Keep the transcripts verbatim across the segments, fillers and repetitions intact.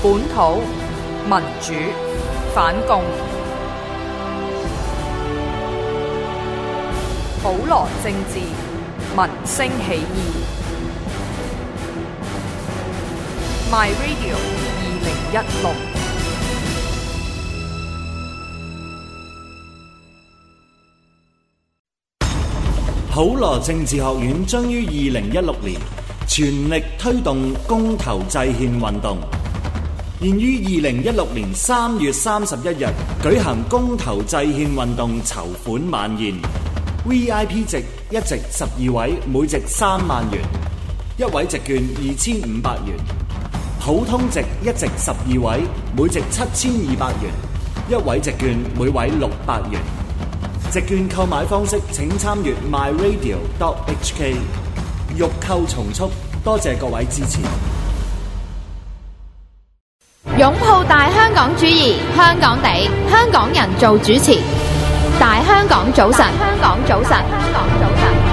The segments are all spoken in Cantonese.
本土民主反共，普羅政治民聲起義。My Radio 二零一六。 普羅政治學院將於二零一六年全力推動公投制憲運動，現於二零一六年三月三十一日舉行公投制憲運動籌款晚宴。V I P 席一席十二位，每席三萬元；一位席券二千五百元。普通席一席十二位，每席七千二百元；一位席券每位六百元。席券購買方式請參閱 my radio dot h k。 欲購從速，多謝各位支持。 擁抱大香港主義，香港地，香港人做主持。大香港早晨，香港早晨，香港早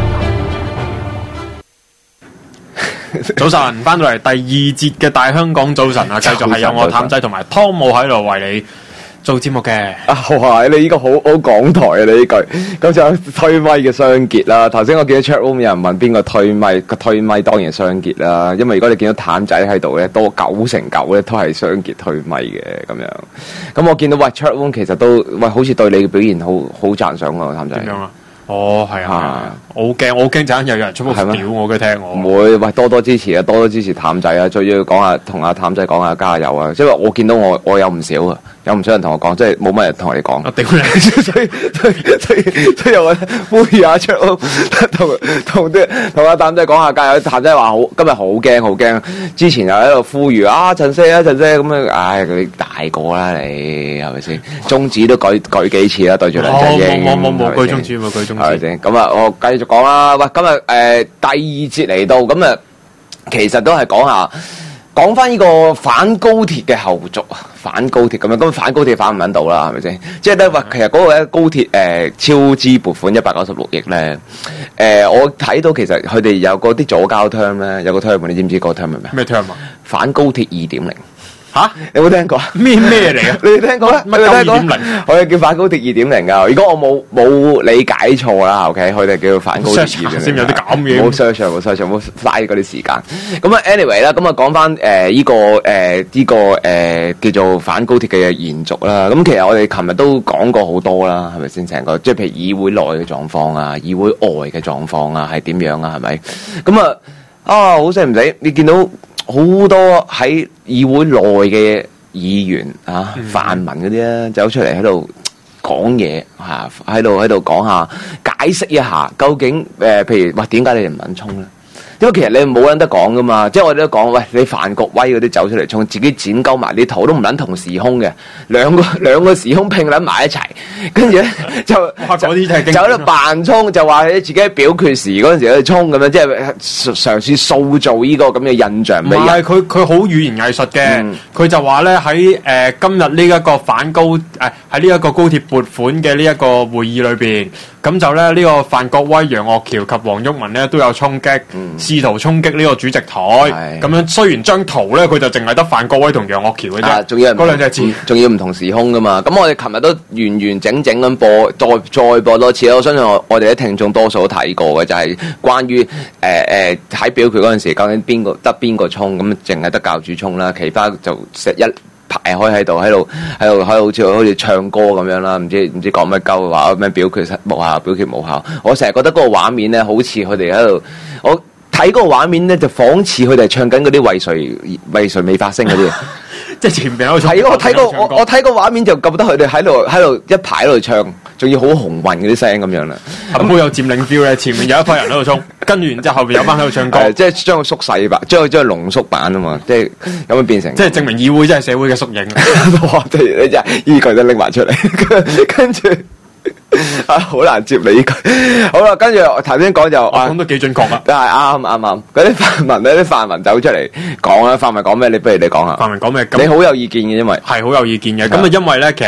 晨。 早晨，翻到嚟第二節嘅大香港早晨啊，繼續係有我譚仔同埋湯姆喺度為你做節目嘅。 啊，哇！你呢個好好港台啊！你呢句咁就推咪嘅雙傑啦。頭先我見到 chat room 有人問邊個推咪，個推咪當然雙傑啦。因為如果你見到譚仔喺度咧，多九成九咧都係雙傑推咪嘅咁樣。咁我見到喂 chat room 其實都喂好似對你嘅表現好好讚賞喎，譚仔。 點樣啊？哦，係啊，啊我好驚，我好驚陣間又有人出屋屌我嘅聽我。 唔會，喂多多支持啊，多多支持譚仔啊，最要講下同阿譚仔講下加油啊！即係我見到我我有唔少啊。有唔少人同我講，即係冇乜人同我哋講。我屌你！ 所以所以所以所以我呼籲下出同同啲同阿譚仔講下加油。譚仔話好，今日好驚好驚。之前又喺度呼籲啊陳姐啊陳姐咁樣，唉佢大個啦你係咪先？中指都舉舉幾次啦，對住梁振英。 冇冇冇舉中指，冇舉中指。 係咪先？咁啊，我繼續講啦。喂，今日誒、呃、第二節嚟到，咁啊其實都係講下。講翻呢個反高鐵嘅後續啊，反高鐵咁樣，咁反高鐵反唔揾到啦，係咪先？即係咧話，其實嗰個咧高鐵誒、呃、超支撥款一百九十六億咧，誒、呃、我睇到其實佢哋有嗰啲左膠 term 咧，有個 term 你知唔知嗰個 term 係咩？ 咩 term 啊？ 反高鐵二點零。 吓， 你有冇聽過啊？ 咩咩嚟啊？ 你哋聽過咩？ 乜鳩二點零？ 我哋叫反高鐵二點零噶。如果我冇冇理解錯啦 ，OK， 佢哋叫反高鐵二點零。 先有啲咁嘢。 冇 search，冇 search，冇嘥嗰啲時間。咁啊，anyway 啦，咁啊講翻誒呢個誒呢個誒叫做反高鐵嘅延續啦。咁其實我哋琴日都講過好多啦，係咪先？成個即係譬如議會內嘅狀況啊，議會外嘅狀況啊，係點樣啊？係咪？咁啊啊，好使唔使？你見到？好多喺議會內嘅議員啊，嗯、泛民嗰啲咧走出嚟喺度講嘢嚇，喺度喺度講下解釋一下，究竟誒、呃，譬如話點解你哋唔肯衝咧？因為其實你冇撚得講噶嘛，即係我哋都講，喂，你范國威嗰啲走出嚟衝，自己剪鳩埋啲圖都唔撚同時空嘅，兩個兩個時空拼撚埋一齊，跟住咧就就就喺度扮衝，就話你自己喺表決時嗰陣時喺度衝咁樣，即係嘗試塑造呢個咁嘅印象。唔係佢佢好語言藝術嘅，佢、嗯、就話咧喺誒今日呢一個反高誒喺呢一個高鐵撥款嘅呢一個會議裏邊，咁就咧呢、這個范國威、楊岳橋及黃毓民咧都有衝擊。嗯試圖衝擊呢個主席台，咁樣雖然張圖咧佢就淨係得范國威同楊岳橋嘅啫，仲要嗰兩隻字， 仲要唔同時空噶嘛。咁我哋琴日都完完整整咁播，再再播多次。我相信我我哋啲聽眾多數都睇過嘅，就係、是、關於誒誒喺表決嗰陣時，究竟邊個得邊個衝，咁淨係得教主衝啦，其他就成一排開喺度，喺度喺度喺度好似好似唱歌咁樣啦，唔知唔知講乜鳩話咩表決無效，表決無效。我成日覺得嗰個畫面咧，好似佢哋喺度我。睇嗰個畫面咧，就仿似佢哋唱緊嗰啲為誰為誰未發聲嗰啲， 即係前邊喺度。 係我睇過我我睇個畫面就覺得佢哋喺度喺度一排喺度唱，仲要好雄渾嗰啲聲咁樣啦。 咁好有佔領 feel 咧，前面有一批人喺度衝，跟住然之後後邊有班喺度唱歌， 即係將佢縮細版，將佢將佢濃縮版啊嘛，即係咁樣變成。 即係證明議會真係社會嘅縮影。 哇！即係你真係依句都拎埋出嚟，跟住。啊，好難接你呢句。好啦，跟住頭先講就， 講得幾準確啊。 係啱啱啱。嗰啲泛民咧，啲泛民走出嚟講啦，泛民講咩？你不如你講下。 泛民講咩？ 你好有意見嘅，因為係好有意見嘅。咁啊，因為咧，其實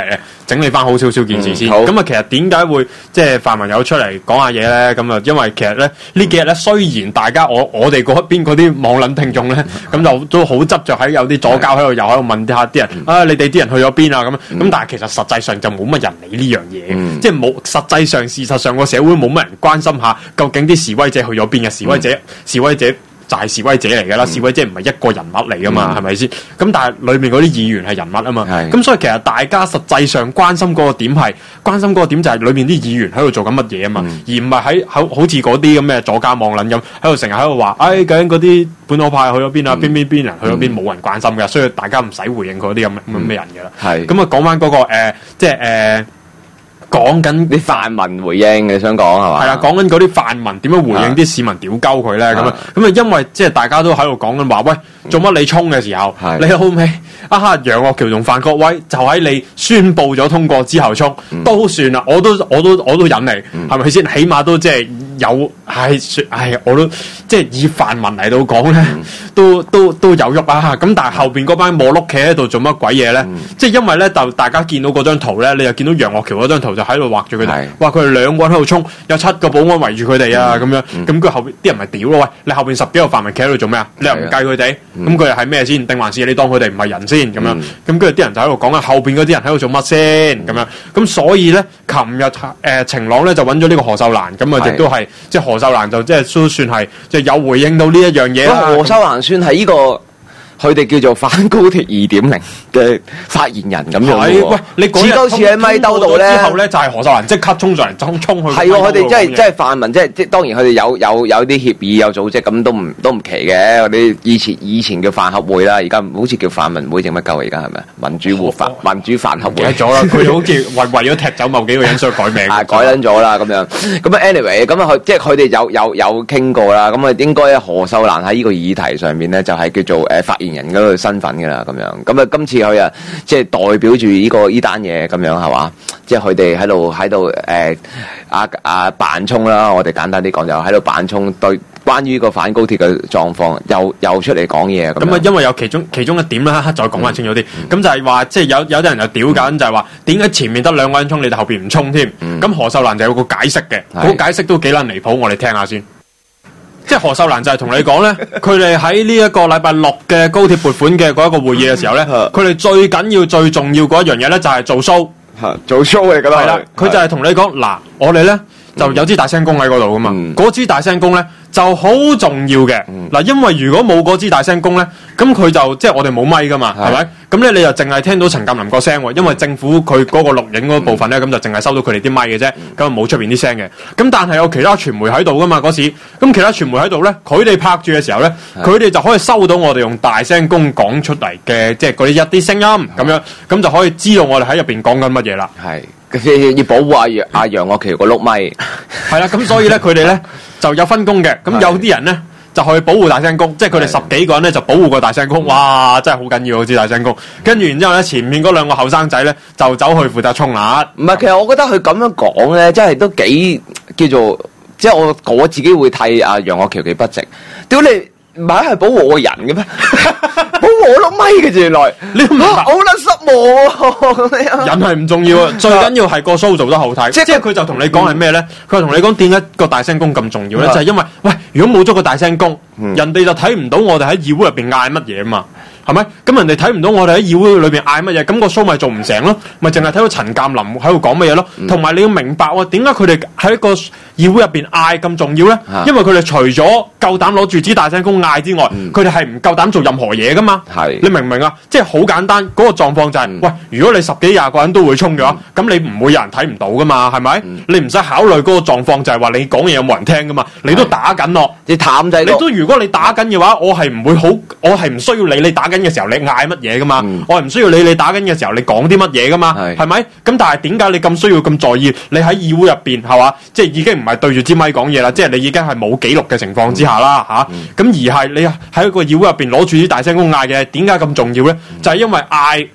整理翻好少少件事先。咁、嗯、啊，其實點解會即係泛民有出嚟講下嘢咧？咁啊，因為其實咧呢幾日咧，雖然大家我我哋嗰邊嗰啲網撚聽眾咧，咁就都好執着喺有啲左膠喺度，又喺度問下啲人啊，你哋啲人去咗邊啊？咁咁、嗯，但係其實實際上就冇乜人理呢樣嘢，嗯、即係冇實際上事實上個社會冇乜人關心下究竟啲示威者去咗邊嘅示威者、嗯、示威者。就係示威者嚟噶啦，嗯、示威者唔係一個人物嚟噶嘛，係咪先？咁但係裏面嗰啲議員係人物啊嘛，咁所以其實大家實際上關心嗰個點係關心嗰個點就係裏面啲議員喺度做緊乜嘢啊嘛，嗯、而唔係喺好好似嗰啲咁嘅左膠網撚咁喺度成日喺度話，哎究竟嗰啲本土派去咗邊啊？邊邊邊人去咗邊？冇、嗯、人關心嘅，所以大家唔使回應嗰啲咁咁咩人嘅啦。係咁啊，講翻嗰個誒、呃，即係誒。呃講緊啲泛民回應，你想講係嘛？係啊，講緊嗰啲泛民點樣回應啲市民屌鳩佢咧？咁啊，咁啊，因為即係大家都喺度講緊話，喂，做乜你衝嘅時候，你好尾啊哈，楊岳橋同范國威就喺你宣布咗通過之後衝，嗯、都算啦，我都我都我都忍你，係咪先？起碼都即係有，唉，唉，我都即係以泛民嚟到講咧，嗯、都都都有喐啊！咁但係後邊嗰班摩碌企喺度做乜鬼嘢咧？嗯、即係因為咧，就大家見到嗰張圖咧，你又見到楊岳橋嗰張圖就喺度畫住佢哋，話佢哋兩個人喺度衝，有七個保安圍住佢哋啊，咁、嗯、樣，咁佢、嗯、後邊啲人咪屌咯，喂，你後邊十幾個泛民企喺度做咩啊？你又唔計佢哋，咁佢哋係咩先？定還是你當佢哋唔係人先？咁樣，咁跟住啲人就喺度講啊，後邊嗰啲人喺度做乜先？咁樣，咁所以咧，琴日誒晴朗咧就揾咗呢個何秀蘭，咁啊亦都係，即係何秀蘭就即係都算係，即係有回應到呢一樣嘢啦。 何秀蘭算係呢、這個。佢哋叫做反高鐵二點零嘅發言人咁樣喎。 喂，你似多似喺咪兜度咧？ 之後咧就係何秀蘭即刻衝上嚟，衝衝去。 係喎，佢哋即係即係泛民，即係即係當然佢哋有有有啲協議有組織，咁都唔都唔奇嘅。我哋以前以前叫飯盒會啦，而家好似叫泛民會定乜鳩？而家係咪民主活飯民主飯盒會？ 改咗啦，佢好似為為咗踢走某幾個人所以改名。 啊，改撚咗啦咁樣。咁啊，anyway，咁啊，佢即係佢哋有有有傾過啦。咁啊，應該何秀蘭喺呢個議題上面咧，就係叫做誒發言人嗰個身份噶啦，咁樣咁啊，今次佢啊，即係代表住呢個呢單嘢咁樣係嘛，即係佢哋喺度喺度誒，阿阿扮衝啦，我哋簡單啲講就喺度扮衝，對關於呢個反高鐵嘅狀況，又又出嚟講嘢咁啊， 因為有其中其中一點啦，再講翻清楚啲，咁、嗯、就係話，即係有有啲人就屌緊，嗯、就係話點解前面得兩個人衝，你哋後邊唔衝添？咁、嗯、何秀蘭就有個解釋嘅，嗰是個解釋都幾撚離譜，我哋聽下先。即係何秀蘭就係同你講咧，佢哋喺呢一個禮拜六嘅高鐵撥款嘅嗰一個會議嘅時候咧，佢哋最緊要最重要嗰一樣嘢咧就係做 show， 做 show 嚟噶啦。係啦， 佢就係同你講嗱，我哋咧就有支大聲公喺嗰度噶嘛，嗰支大聲公咧就好重要嘅。嗱，因為如果冇嗰支大聲公咧，咁佢就即係我哋冇咪噶嘛，係咪？咁咧你就淨係聽到陳鑑林個聲，因為政府佢嗰個錄影嗰部分咧，咁就淨係收到佢哋啲咪嘅啫，咁冇出邊啲聲嘅。咁但係有其他傳媒喺度噶嘛嗰時，咁其他傳媒喺度咧，佢哋拍住嘅時候咧，佢哋就可以收到我哋用大聲公講出嚟嘅，即係嗰啲一啲聲音咁樣，咁就可以知道我哋喺入邊講緊乜嘢啦。 係要保護阿楊阿楊岳橋個碌咪， 係啦，咁所以咧佢哋咧就有分工嘅，咁有啲人咧。就去保護大聲公，即係佢哋十幾個人咧就保護個大聲公，哇！真係好緊要嗰支大聲公。跟住然之後咧，前面嗰兩個後生仔咧就走去負責衝辣。 唔係，其實我覺得佢咁樣講咧，真係都幾叫做，即係我我自己會替阿楊岳橋幾不值。屌你！唔係係保護我人嘅咩？保護我碌咪嘅啫，原來你唔明白，好撚失望。人係唔重要啊，最緊要係個 show 做得好睇。即係佢就同你講係咩咧？佢就同你講點解個大聲公咁重要咧？就係因為喂，如果冇咗個大聲公，人哋就睇唔到我哋喺議會入邊嗌乜嘢啊嘛。係咪？咁人哋睇唔到我哋喺議會裏邊嗌乜嘢，咁個 show 咪做唔成咯？咪淨係睇到陳鑑林喺度講乜嘢咯？同埋、嗯、你要明白喎，點解佢哋喺個議會入邊嗌咁重要咧？啊、因為佢哋除咗夠膽攞住支大聲公嗌之外，佢哋係唔夠膽做任何嘢噶嘛？係你明唔明啊？即係好簡單，嗰、嗰個狀況就係、是，嗯、喂，如果你十幾廿個人都會衝嘅話，咁、嗯、你唔會有人睇唔到噶嘛？係咪？嗯、你唔使考慮嗰個狀況，就係話你講嘢有冇人聽噶嘛？你都打緊咯，你淡仔，你都如果你打緊嘅話，我係唔會好，我係唔需要理你打嘅時候你嗌乜嘢噶嘛？嗯、我係唔需要理你打緊嘅時候你講啲乜嘢噶嘛？係咪？咁但係點解你咁需要咁在意？你喺議會入邊係嘛？即係已經唔係對住支咪講嘢啦，即係你已經係冇記錄嘅情況之下啦吓。咁、嗯啊、而係你喺一個議會入邊攞住啲大聲公嗌嘅，點解咁重要咧？嗯、就係因為嗌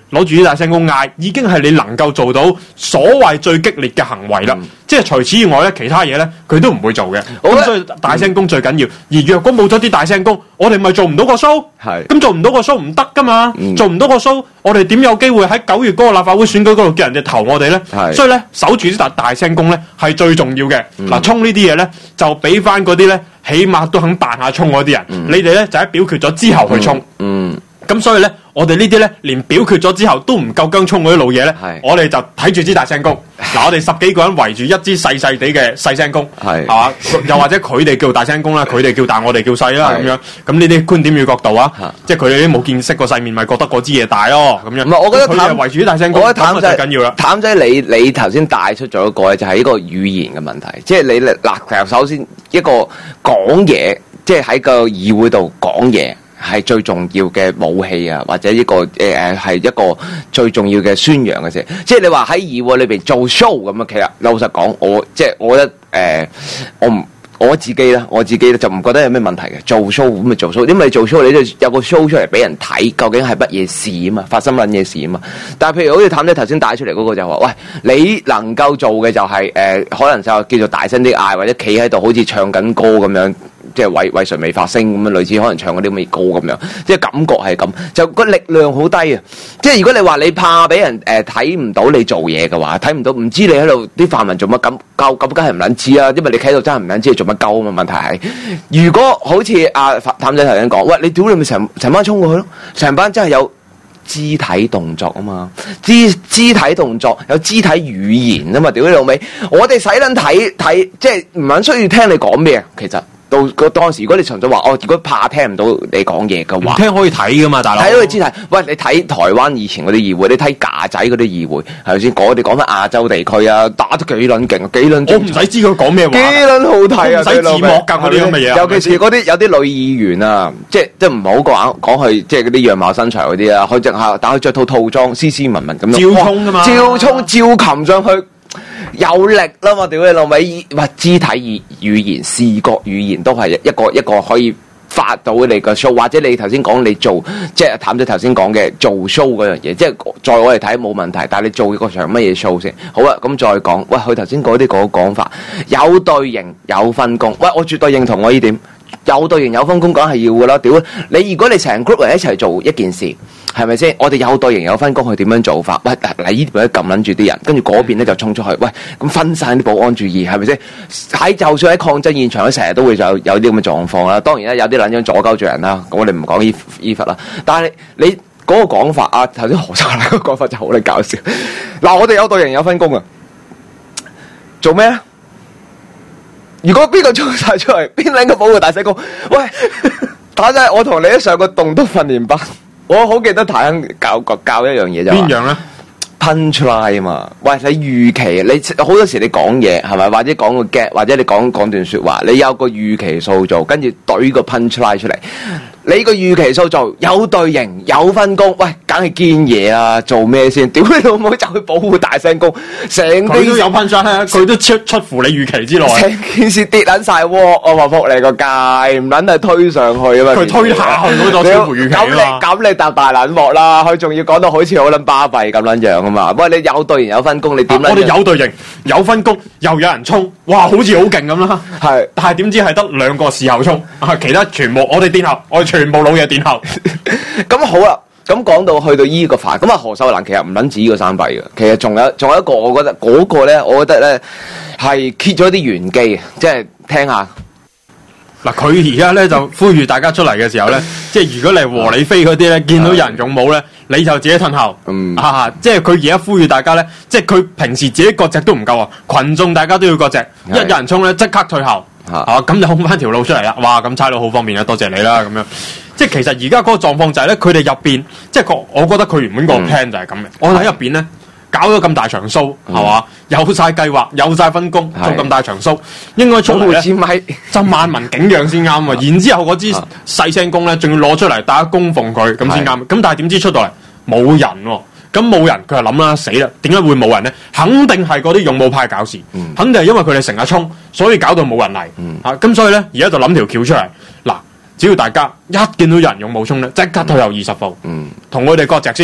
攞住啲大聲公嗌，已經係你能夠做到所謂最激烈嘅行為啦。嗯、即係除此以外咧，其他嘢咧佢都唔會做嘅。咁所以大聲公最緊要。嗯、而若果冇咗啲大聲公，我哋咪做唔到個 show。係。咁做唔到個 show 唔得噶嘛？嗯、做唔到個 show，我哋點有機會喺九月嗰個立法會選舉嗰度叫人哋投我哋咧？係。所以咧，守住啲大大聲公咧係最重要嘅。嗱、嗯，衝呢啲嘢咧就俾翻嗰啲咧，起碼都肯扮下衝嗰啲人。嗯、你哋咧就喺表決咗之後去衝。嗯。咁、嗯、所以咧。我哋呢啲咧，連表決咗之後都唔夠薑衝嗰啲老嘢咧，我哋就睇住支大聲公。嗱，我哋十幾個人圍住一支細細地嘅細聲公，係嘛？又或者佢哋叫大聲公啦，佢哋叫大，我哋叫細啦，咁樣。咁呢啲觀點與角度啊，即係佢哋都冇見識過世面，咪覺得嗰支嘢大咯，咁樣。唔係，我覺得佢哋圍住啲大聲公，我覺得譚仔最緊要啦。譚仔，你你頭先帶出咗一個咧，就係呢個語言嘅問題，即係你嗱，其實首先一個講嘢，即係喺個議會度講嘢。係最重要嘅武器啊，或者呢個誒誒係一個最重要嘅宣揚嘅事。即係你話喺議會裏邊做 show 咁啊，其實老實講，我即係我覺得誒、呃，我唔我自己啦，我自己咧就唔覺得有咩問題嘅。做 show 咁咪做 show，因為你做 show 你都有個 show 出嚟俾人睇，究竟係乜嘢事啊嘛，發生乜嘢事啊嘛。但係譬如好似譚仔頭先帶出嚟嗰個就話，喂，你能夠做嘅就係、是、誒、呃，可能就叫做大聲啲嗌，或者企喺度好似唱緊歌咁樣。即係為為誰未發聲咁樣，類似可能唱嗰啲咁嘅歌咁樣，即係感覺係咁，就個力量好低啊！即係如果你話你怕俾人誒睇唔到你做嘢嘅話，睇唔到唔知你喺度啲泛民做乜咁鳩咁，梗係唔撚知啦，因為你企喺度真係唔撚知你做乜鳩啊嘛！問題係，如果好似阿譚仔頭先講，喂，你屌你咪成成班衝過去咯，成班真係有肢體動作啊嘛，肢肢體動作有肢體語言啊嘛，屌你老味，我哋使撚睇睇，即係唔撚需要聽你講咩，其實。到個當時，如果你純粹話哦，如果怕聽唔到你講嘢嘅話，聽可以睇噶嘛，大佬睇到你肢體。喂，你睇台灣以前嗰啲議會，你睇架仔嗰啲議會，係咪先？我哋講翻亞洲地區啊，打得幾撚勁，幾撚。我唔使知佢講咩話，幾撚好睇啊！唔使字幕㗎嗰啲咁嘅嘢。尤其是嗰啲有啲女議員啊，即係即係唔好講講佢，即係嗰啲樣貌身材嗰啲啊，佢淨係但佢着套套裝，斯斯文文咁樣，照衝㗎嘛，照衝照擒上去。有力啦嘛，屌你老味！哇，肢體語語言、視覺語言都係一個一個可以發到你個 show，或者你頭先講你做，即係譚仔頭先講嘅做 show 嗰樣嘢，即係在我嚟睇冇問題，但係你做個場乜嘢 show 先？好啦，咁再講，喂，佢頭先嗰啲嗰個講法，有隊形有分工，喂，我絕對認同我呢點。有隊形有分工，梗係要噶啦！屌你，如果你成 group 人一齊做一件事，係咪先？我哋有隊形有分工，去點樣做法？喂，嗱，你呢邊咧撳撚住啲人，跟住嗰邊咧就衝出去。喂，咁分散啲保安注意，係咪先？喺就算喺抗爭現場咧，成日都會有有啲咁嘅狀況啦。當然啦，有啲撚樣阻鳩住人啦。咁我哋唔講依依忽啦。但係你嗰個講法啊，頭先何秀蘭嗰個講法就好撚搞笑。嗱，我哋有隊形有分工啊，做咩咧？如果邊個衝晒出嚟，邊兩個保護大聲公？喂，打仔，我同你一上個棟篤訓練班，我好記得台恩教教教一樣嘢就邊樣咧 ？punchline 嘛，喂，你預期，你好多時你講嘢係咪？或者講個 get，或者你講講段說話，你有個預期塑造，跟住懟個 punchline 出嚟。你個預期塑造有隊形有分工，喂，梗係堅嘢啦！做咩先？屌你老母，就去保護大聲公，成佢都有 punchline，佢都出出乎你預期之內。成件事跌撚晒鑊，我話仆你個街，唔撚係推上去啊嘛！佢推下去嗰度出乎預期啊嘛！咁你咁你搭大撚鑊啦，佢仲要講到好似好撚巴閉咁撚樣啊嘛！喂，你有隊形有分工，你點撚？我哋有隊形有分工，又有人衝，哇，好似好勁咁啦！係，但係點知係得兩個事後衝，其他全部我哋殿後，我哋全部老嘢殿後。咁好啦，咁講到去到依個範，咁啊何秀蘭其實唔撚止依個三弊嘅，其實仲有仲有一個，我覺得嗰個咧，我覺得咧係揭咗啲玄機嘅，即係聽下。嗱，佢而家咧就呼籲大家出嚟嘅時候咧，即係如果你係和理非嗰啲咧，見到有人勇武咧，你就自己退後。嗯，啊，即係佢而家呼籲大家咧，即係佢平時自己割席都唔夠啊，群眾大家都要割席，一有人衝咧即刻退後。啊，咁就空翻條路出嚟啦！哇，咁差佬好方便啊，多謝你啦，咁樣。即係其實而家嗰個狀況就係咧，佢哋入邊，即係個，我覺得佢原本個 plan 就係咁嘅。我喺入邊咧，搞咗咁大場 show，係嘛？有晒計劃，有晒分工，做咁大場 show，應該出嚟咧就萬民景仰先啱啊！然之後嗰支細聲公咧，仲要攞出嚟，大家供奉佢咁先啱。咁但係點知出到嚟冇人喎？咁冇人，佢就諗啦，死啦！點解會冇人咧？肯定係嗰啲勇武派搞事，嗯、肯定係因為佢哋成日衝，所以搞到冇人嚟。嗯、啊，咁所以咧，而家就諗條橋出嚟。嗱，只要大家一見到有人勇武衝咧，即刻退後二十步，同佢哋割席先。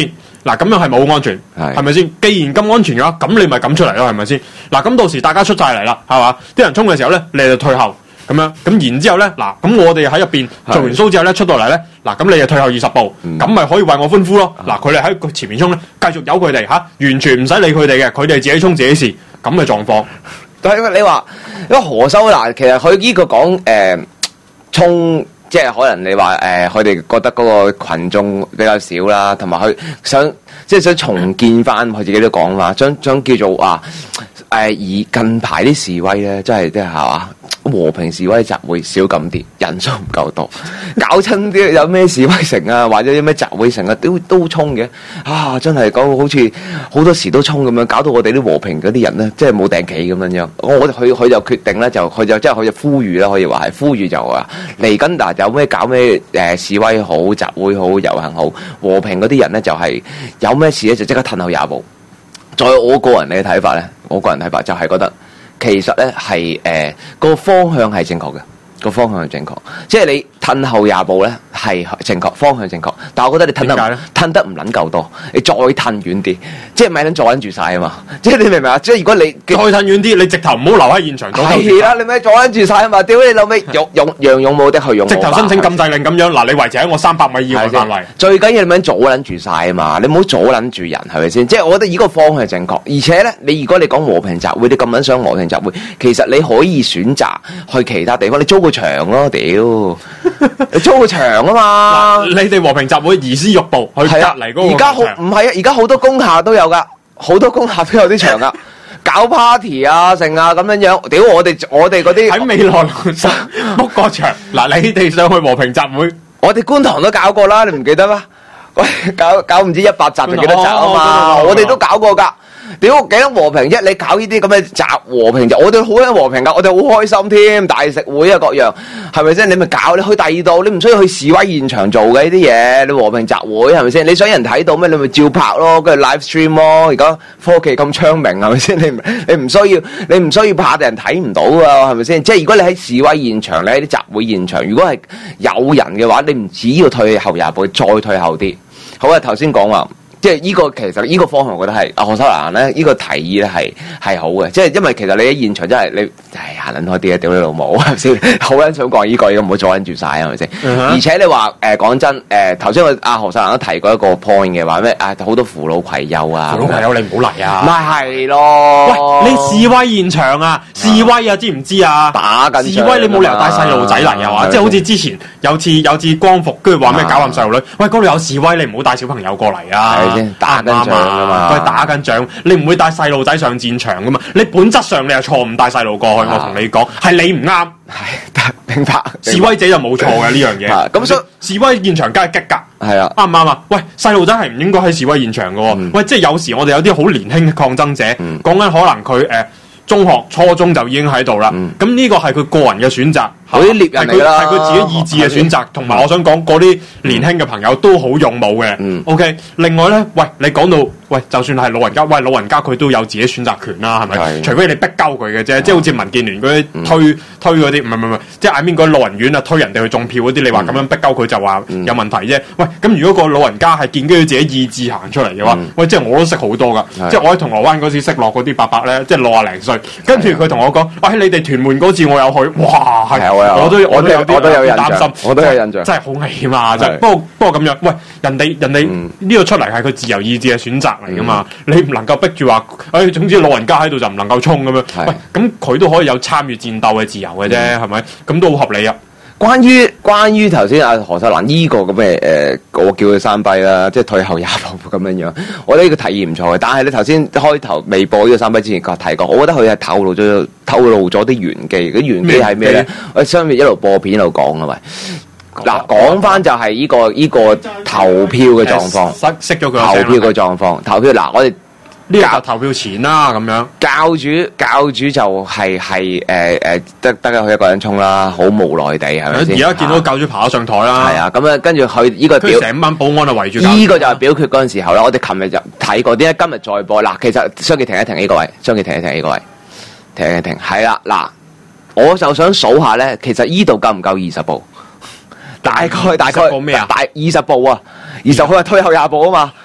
嗱咁樣係冇安全，係咪先？既然咁安全嘅話，咁你咪咁出嚟咯，係咪先？嗱咁到時大家出晒嚟啦，係嘛？啲人衝嘅時候咧，你就退後咁樣，咁然之後咧，嗱咁我哋喺入邊做完 show 之後咧，出到嚟咧，嗱咁你就退後二十步，咁咪、嗯、可以為我歡呼咯。嗱佢哋喺前面衝咧，繼續由佢哋吓，完全唔使理佢哋嘅，佢哋自己衝自己事，咁嘅狀況。 但係你話，因為何修嗱，其實佢呢個講誒衝。即係可能你話誒，佢哋覺得嗰個群眾比較少啦，同埋佢想即係想重建翻，佢自己都講話，想想叫做話誒，而近排啲示威咧，真係即係係嘛，和平示威集會少咁啲，人數唔夠多，搞親啲有咩示威城啊，或者有咩集會城啊，都都衝嘅啊！真係講好似好多時都衝咁樣，搞到我哋啲和平嗰啲人咧，即係冇定企咁樣樣。我佢佢就決定咧，就佢就即係佢就呼籲啦，可以話係呼籲就話嚟緊嗱，有咩搞咩誒、呃、示威好、集會好、遊行好，和平嗰啲人咧就係、是、有咩事咧就即刻褪後廿步。在我個人嘅睇法咧，我個人睇法就係覺得。其實咧係誒個方向係正確嘅，個方向係正確，即係你褪後廿步咧係正確，方向正確。但係我覺得你褪得褪得唔撚夠多，你再褪遠啲，即係咪撚阻撚住晒啊嘛？即係你明唔明啊？即係如果你再褪遠啲，你直頭唔好留喺現場阻。 係啦，你咪阻撚住晒啊嘛！屌你老味，勇勇讓勇冇得去勇。 直頭申請禁制令咁樣，嗱你維持喺我三百米以外範圍。 最緊要你咪阻撚住晒啊嘛！你唔好阻撚住人係咪先？即係我覺得依個方向係正確，而且咧你如果你講和平集會，你咁撚想和平集會，其實你可以選擇去其他地方，你租個場咯，屌！你租個場啊嘛！ 你哋和平集會移師玉步去隔離嗰個場。 而家好唔係啊！而家好多工廈都有噶，好多工廈都有啲場噶，搞 party 啊、成啊咁樣樣。屌我哋我哋嗰啲喺未來路上 book 個場。嗱，你哋上去和平集會， 我哋觀塘都搞過啦，你唔記得咩？喂，搞搞唔知一百集定幾多集啊嘛？我哋都搞過噶。屌幾多和平啫？你搞呢啲咁嘅集和平就，我哋好撚和平噶，我哋好開心添，大食會啊各樣，係咪先？你咪搞，你去第二度，你唔需要去示威現場做嘅呢啲嘢，你和平集會係咪先？你想人睇到咩？你咪照拍咯，跟住 live stream 咯。而家科技咁昌明係咪先？你你唔需要，你唔需要怕人睇唔到啊，係咪先？即係如果你喺示威現場，你喺啲集會現場，如果係有人嘅話，你唔只要退後廿步，再退後啲。好啊，頭先講話。即係呢個其實呢個方向，我覺得係阿何秀蘭咧，呢個提議咧係係好嘅。即係因為其實你喺現場真係你係行撚開啲啊，屌你老母係咪先？好撚想講呢句，唔好阻撚住晒係咪先？而且你話誒講真誒，頭先我阿何秀蘭都提過一個 point 嘅話咩啊，好多扶老攜幼啊， 扶老攜幼你唔好嚟啊！ 咪係咯， 喂，你示威現場啊，示威啊，知唔知啊？ 打緊示威你冇理由帶細路仔嚟啊嘛！即係好似之前有次有次光復，跟住話咩搞冧細路女，喂嗰度有示威，你唔好帶小朋友過嚟啊！ 打緊仗啊嘛， 佢打緊仗，你唔會帶細路仔上戰場噶嘛？你本質上你係錯誤帶細路過去，我同你講係你唔啱。 係明白， 示威者就冇錯嘅呢樣嘢。咁所以示威現場梗係激㗎， 係啊， 啱唔啱啊？喂，細路仔係唔應該喺示威現場嘅喎。嗯、喂，即係有時我哋有啲好年輕嘅抗爭者，講緊、嗯、可能佢誒、呃、中學、初中就已經喺度啦。咁呢、嗯、個係佢個人嘅選擇。 嗰啲獵人嚟啦， 係佢自己意志嘅選擇，同埋我想講嗰啲年輕嘅朋友都好勇武嘅。嗯、OK，另外咧，喂，你講到喂，就算係老人家，喂，老人家佢都有自己選擇權啦，係咪？除非你逼鳩佢嘅啫，即係好似民建聯嗰啲推、嗯、推嗰啲，唔係唔係唔係，即係I mean嗰啲老人院啊，推人哋去種票嗰啲，你話咁樣逼鳩佢就話有問題啫。嗯、喂，咁如果個老人家係建基於自己意志行出嚟嘅話，嗯、喂，即係我都識好多噶，嗯、即係我喺銅鑼灣嗰時識落嗰啲伯伯咧，即係六廿零歲，跟住佢同我講，喂、哎，你哋屯門嗰次我有去，哇，係。我都我都有啲擔心，我都有印象，真係好危險啊！真係，不過不過咁樣，喂，人哋人哋呢個出嚟係佢自由意志嘅選擇嚟噶嘛，你唔能夠逼住話，誒，總之老人家喺度就唔能夠衝咁樣，喂，咁佢都可以有參與戰鬥嘅自由嘅啫，係咪？咁都好合理啊！ 關於關於頭先阿何秀蘭呢個咁嘅誒，我叫佢三跛啦，即係退後廿步咁樣樣，我覺得呢個提議唔錯嘅。但係你頭先開頭未播呢個三跛之前，佢提過，我覺得佢係透露咗透露咗啲玄機。嗰玄機係咩咧？我上面一路播片一路講啊，喂，嗱，講翻就係呢個呢個投票嘅狀況， 熄咗佢投票嘅狀況，投票嗱，我哋。 呢個投票前啦，咁樣教主教主就係係誒誒得得佢一個人衝啦，好無奈地係咪先？ 而家見到教主爬咗上台啦， 係啊，咁啊跟住佢呢個表成班保安啊圍住， 呢個就係表決嗰陣時候啦。我哋琴日就睇過，點解今日再播？嗱，其實雙記停一停呢個位，雙記停一停呢個位，停一停，係啦，嗱，我就想數下咧，其實呢度夠唔夠二十步？大概大概咩啊？ 大二十步啊，二十佢話退後廿步啊嘛。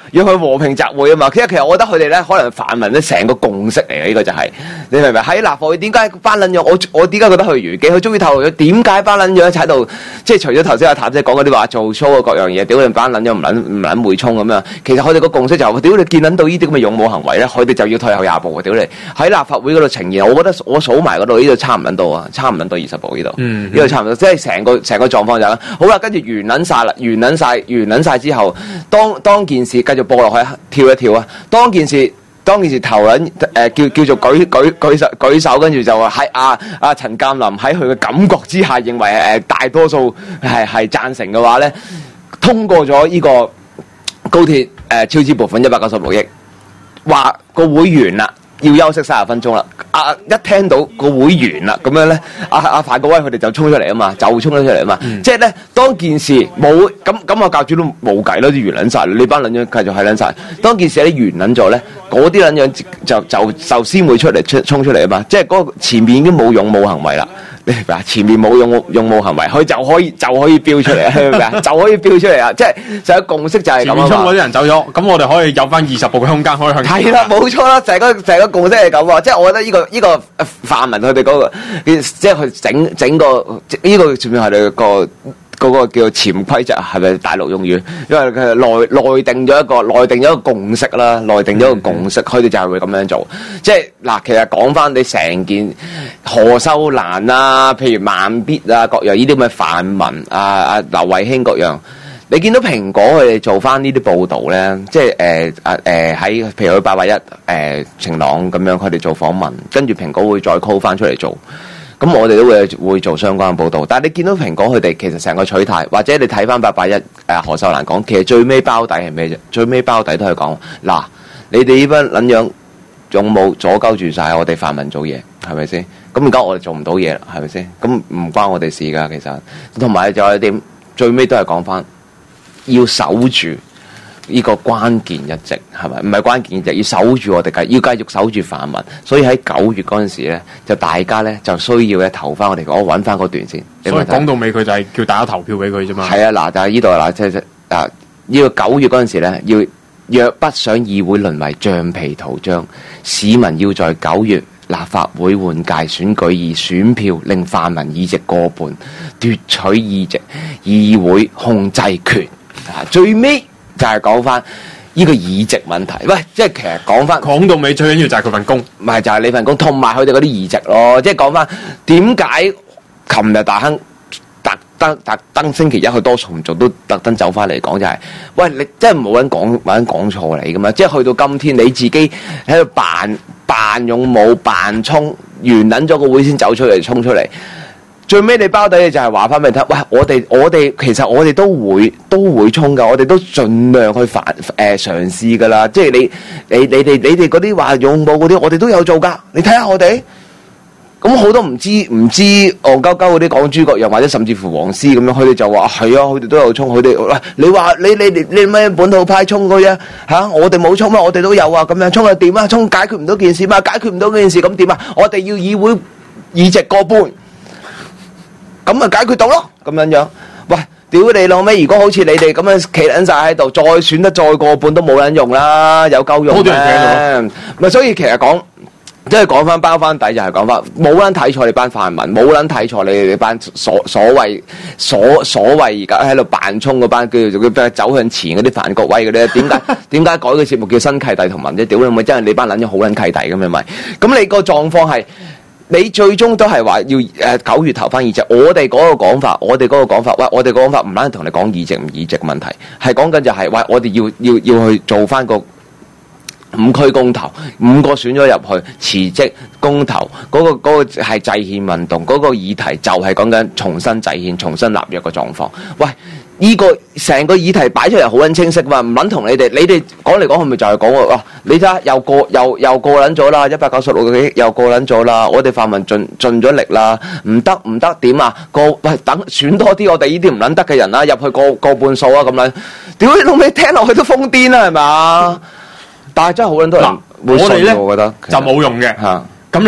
要去和平集會啊嘛。其實其實我覺得佢哋咧，可能泛民咧成個共識嚟嘅呢個就係、是，你明唔明？喺立法會點解班撚樣？我我點解覺得佢愚機？佢終於透露咗點解班撚樣喺度，即係除咗頭先阿譚姐講嗰啲話做 show 嘅各樣嘢，屌你班撚樣唔撚唔撚會衝咁樣。其實佢哋個共識就係、是，屌你見撚到呢啲咁嘅勇武行為咧，佢哋就要退後廿步啊！屌你喺立法會嗰度呈現，我覺得我數埋嗰度呢度差唔撚到啊，差唔撚到二十步呢度，呢度差唔多，即係成個成個狀況就係、是、好啦，跟住完撚晒啦，完撚晒，完撚晒之後，當當件事繼續播落去，跳一跳啊！當件事。當件事頭撚誒、呃、叫叫做舉舉舉手舉手，跟住就話喺阿阿陳鑑林喺佢嘅感覺之下，認為誒、呃、大多數係係贊成嘅話咧，通過咗呢個高鐵誒、呃、超支撥款一百九十六億，話個會完啦，要休息三十分鐘啦。啊！一聽到個會完啦，咁樣咧，阿阿范國威佢哋就衝出嚟啊嘛，就衝咗出嚟啊嘛。嗯、即係咧，當件事冇咁咁，我教主都冇計啦，啲完撚晒，你班撚樣繼續係撚晒。當件事咧完撚咗咧，嗰啲撚樣就就就先會出嚟出衝出嚟啊嘛。即係嗰個前面已經冇勇武行為啦。你明白？前面冇勇勇武行為，佢就可以就可以飆出嚟啊！明白？就可以飆出嚟啊！即係就有共識就係咁啊嘛。前面衝嗰啲人走咗，咁我哋可以有翻二十步嘅空間可以向前。係啦，冇錯啦，成個成個共識係咁啊！即係我覺得呢、這個呢、這個泛民佢哋嗰個，即係佢整整個呢、這個算唔算係你個？嗰個叫潛規則係咪大陸用語？因為佢內內定咗一個內定咗一個共識啦，內定咗一個共識，佢哋就係會咁樣做。即係嗱，其實講翻你成件何秀蘭啊，譬如慢必啊，各樣呢啲咁嘅泛民啊啊劉慧卿各樣，你見到蘋果佢哋做翻呢啲報導咧，即係誒啊誒喺譬如佢八八一誒晴朗咁樣，佢哋做訪問，跟住蘋果會再 call 翻出嚟做。咁我哋都會會做相關嘅報導，但係你見到蘋果佢哋其實成個取態，或者你睇翻八八一誒何秀蘭講，其實最尾包底係咩啫？最尾包底都係講嗱，你哋呢班撚樣勇武阻鳩住晒我哋泛民做嘢，係咪先？咁而家我哋做唔到嘢啦，係咪先？咁唔關我哋事㗎，其實。同埋就係點，最尾都係講翻要守住呢個關鍵一席，係咪？唔係關鍵一席，要守住我哋繼，要繼續守住泛民。所以喺九月嗰陣時咧，就大家咧就需要咧投翻我哋，我揾翻嗰段先。 所以講到尾，佢就係叫大家投票俾佢啫嘛。係啊，嗱，但係呢度嗱，即係啊，呢個九月嗰陣時咧，要若不想議會淪為橡皮圖章，市民要在九月立法會換屆選舉以選票令泛民議席過半，奪取議席，議會控制權。啊，最尾。就係講翻呢個議席問題，喂，即係其實講翻講到尾最緊要就係佢份工， 唔係就係你份工，同埋佢哋嗰啲議席咯。即係講翻點解琴日大亨特登特登星期一去多重做都特登走翻嚟講，就係、是、喂，你真係冇人講冇人講錯你噶嘛？即係去到今天你自己喺度扮扮勇武扮衝，完撚咗個會先走出嚟衝出嚟。最尾你包底嘅就係話翻俾你聽，喂，我哋我哋其實我哋都會都會衝噶，我哋都盡量去反誒嘗試噶啦。即係你你你哋你哋嗰啲話勇武嗰啲，我哋都有做噶。你睇下我哋，咁好多唔知唔知戇鳩鳩嗰啲港豬各樣，或者甚至乎黃絲咁樣，佢哋就話係啊，佢哋都有衝。佢哋喂，你話你你你你咩本土派衝嘅啫嚇？我哋冇衝咩？我哋都有啊。咁樣衝係點啊？衝解決唔到件事嘛？解決唔到件事咁點啊？我哋要議會議席過半。咁咪解決到咯，咁樣樣。喂，屌你老味！如果好似你哋咁樣企撚晒喺度，再選得再過半都冇撚用啦，有夠用咩？咪所以其實講，即係講翻包翻底就係講翻，冇撚睇錯你班泛民，冇撚睇錯你哋班所所謂所所謂而家喺度扮衝嗰班叫做叫走向前嗰啲范國威嗰啲，點解點解改個節目叫新契弟同盟啫？屌你咪真係你班撚咗好撚契弟咁樣咪？咁你個狀況係？你最終都係話要誒九月投翻議席，我哋嗰個講法，我哋嗰個講法，喂，我哋個講法唔單係同你講議席唔議席問題，係講緊就係、是，喂，我哋要要要去做翻個五區公投，五個選咗入去辭職公投，嗰、那個嗰、那個係制憲運動，嗰、那個議題就係講緊重新制憲、重新立約嘅狀況，喂。呢、這個成個議題擺出嚟好撚清晰嘛，唔撚同你哋，你哋講嚟講去咪就係講喎，哇！你睇下又過又又過撚咗啦，一百九十六個幾又過撚咗啦，我哋泛民盡盡咗力啦，唔得唔得點啊？過喂等選多啲我哋呢啲唔撚得嘅人啦，入去過過半數啊咁樣，屌你老味聽落去都瘋癲啦係嘛？但係真係好撚多人會信，我覺得就冇用嘅嚇。咁咧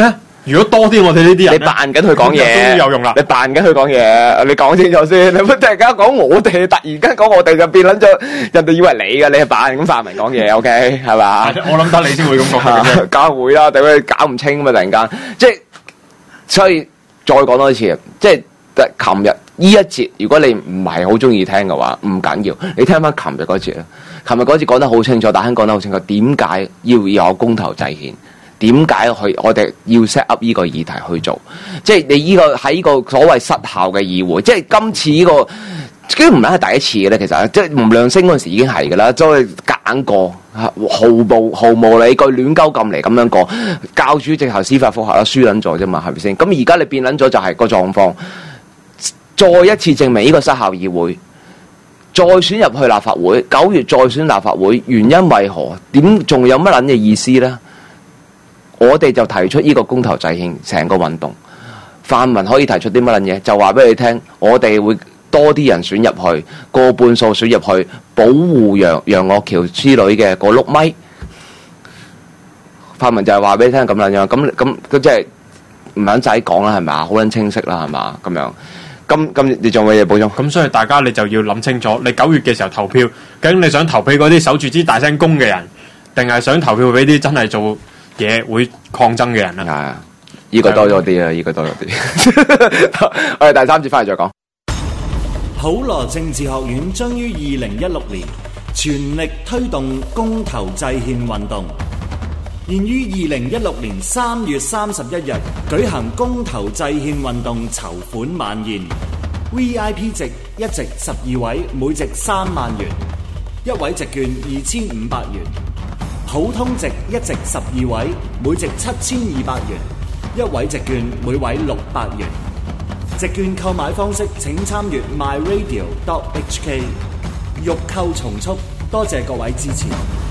如果多啲我哋呢啲人， 你扮緊佢講嘢， 終於有用啦。 你扮緊佢講嘢，你講清楚先。你唔好突然間講我哋，突然間講我哋就變撚咗，人哋以為你嘅，你係扮咁泛民講嘢，OK 係嘛？ 我諗得你先會咁講， 梗係會啦，等佢搞唔清嘛，突然間，即係所以再講多一次，即係琴日呢一節，如果你唔係好中意聽嘅話，唔緊要，你聽翻琴日嗰節啦。琴日嗰節講得好清楚，大亨講得好清楚，點解要有公投制憲？點解去我哋要 set up 呢個議題去做？即係你呢個喺呢個所謂失效嘅議會，即係今次呢個，基本唔係第一次嘅咧。其實即係吳亮星嗰陣時已經係㗎啦，再夾硬過，毫無毫無理據亂鳩咁嚟咁樣過，教主直頭司法覆核啦，輸撚咗啫嘛，係咪先？咁而家你變撚咗就係個狀況，再一次證明呢個失效議會，再選入去立法會，九月再選立法會，原因為何？點仲有乜撚嘅意思咧？我哋就提出呢個公投制憲成個運動，泛民可以提出啲乜撚嘢？就話俾你聽，我哋會多啲人選入去，過半數選入去，保護楊楊岳橋之類嘅嗰碌咪。泛民就係話俾你聽咁撚樣，咁咁佢即係唔撚使講啦，係咪啊？好撚清晰啦，係嘛？咁樣，咁咁你仲有嘢補充？ 咁所以大家你就要諗清楚，你九月嘅時候投票，究竟你想投俾嗰啲守住支大聲公嘅人，定係想投票俾啲真係做嘢會抗爭嘅人啊？ 係啊，呢個多咗啲啊，呢個多咗啲。我哋第三節翻嚟再講。 普羅政治學院將於二零一六年全力推動公投制憲運動，現於二零一六年三月三十一日舉行公投制憲運動籌款晚宴。V I P 席一席十二位，每席三萬元；一位席券二千五百元。普通席一席十二位，每席七千二百元；一位席券每位六百元。席券購買方式請參閱 my radio dot h k。欲購從速，多謝各位支持。